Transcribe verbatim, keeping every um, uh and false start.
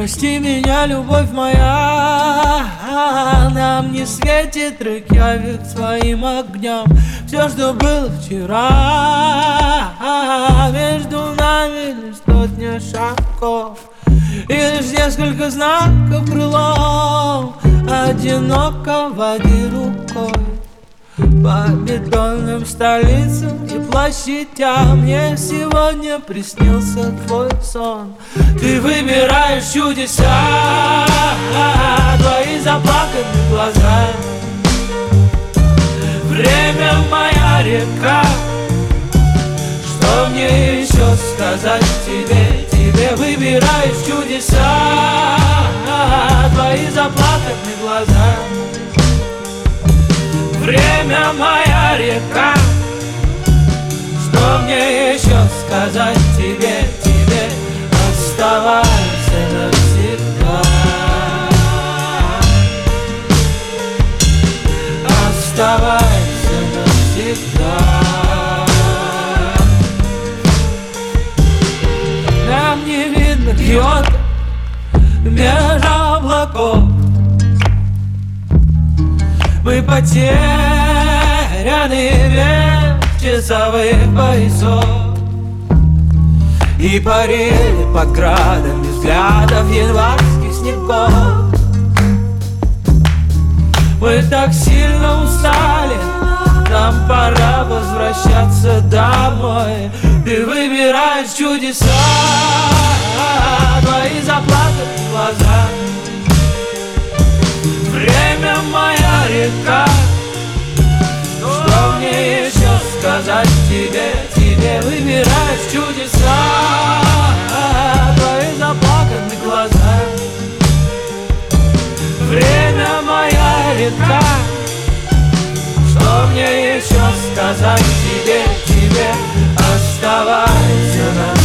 Прости меня, любовь моя, нам не светит рык, я век своим огнем. Все, что было вчера, между нами лишь сотня шагов и лишь несколько знаков крылом. Одиноко води рукой по бетонным столицам и площадям. Мне сегодня приснился твой сон. Ты выбираешь чудеса, твои заплаканные глаза. Время моя река, что мне еще сказать тебе? Тебе выбираешь чудеса, твои заплаканные глаза. Время моя река, что мне еще сказать тебе? Тебе оставайся навсегда, оставайся навсегда. Нам не видно Киото меж облаков. Мы потеряны век часовых поясов и парили под градами взглядов январских снегов. Мы так сильно устали, нам пора возвращаться домой. Ты выбираешь чудеса, твои заплаканные глаза. Время моя река, что мне еще сказать тебе? Тебе выбираешь чудеса, твои заплаканные глаза. Время моя река, что мне еще сказать тебе? Тебе оставайся на